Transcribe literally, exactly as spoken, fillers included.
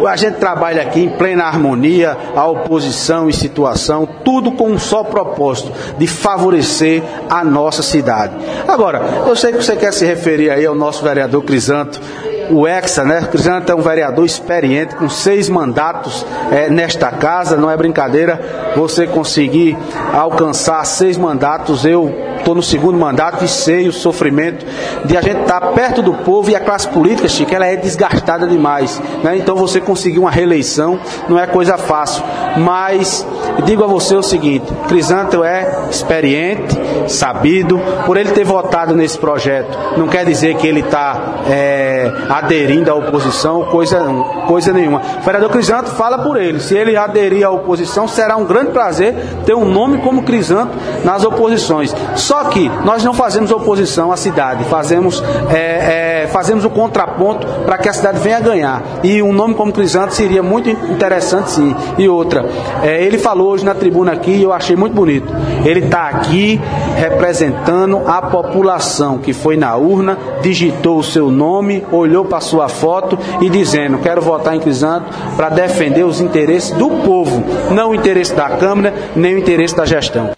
A gente trabalha aqui em plena harmonia, a oposição e situação, tudo com um só propósito, de favorecer a nossa cidade. Agora, eu sei que você quer se referir aí ao nosso vereador Crisanto, o Hexa, né? O Crisanto é um vereador experiente, com seis mandatos é, nesta casa, não é brincadeira você conseguir alcançar seis mandatos. Eu estou no segundo mandato e sei o sofrimento de a gente estar perto do povo, e a classe política, Chico, ela é desgastada demais, né? Então você conseguir uma reeleição não é coisa fácil, mas digo a você o seguinte: Crisanto é experiente, sabido, por ele ter votado nesse projeto, não quer dizer que ele está é, aderindo à oposição, coisa, coisa nenhuma. O vereador Crisanto fala por ele, se ele aderir à oposição, será um grande prazer ter um nome como Crisanto nas oposições. Só que nós não fazemos oposição à cidade, fazemos, é, é, fazemos o contraponto para que a cidade venha a ganhar. E um nome como Crisanto seria muito interessante, sim. E outra, é, ele falou hoje na tribuna aqui, e eu achei muito bonito. Ele está aqui representando a população que foi na urna, digitou o seu nome, olhou para a sua foto e dizendo: quero votar em Crisanto para defender os interesses do povo, não o interesse da Câmara, nem o interesse da gestão.